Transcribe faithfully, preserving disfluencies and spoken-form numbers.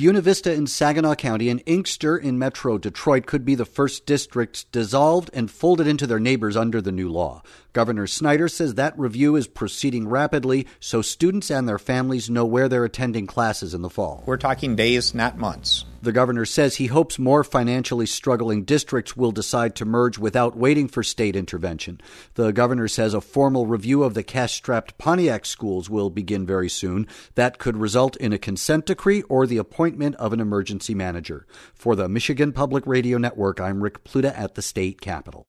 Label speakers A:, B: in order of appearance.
A: Buena Vista in Saginaw County and Inkster in Metro Detroit could be the first districts dissolved and folded into their neighbors under the new law. Governor Snyder says that review is proceeding rapidly so students and their families know where they're attending classes in the fall.
B: We're talking days, not months.
A: The governor says he hopes more financially struggling districts will decide to merge without waiting for state intervention. The governor says a formal review of the cash-strapped Pontiac schools will begin very soon. That could result in a consent decree or the appointment of an emergency manager. For the Michigan Public Radio Network, I'm Rick Pluta at the state capitol.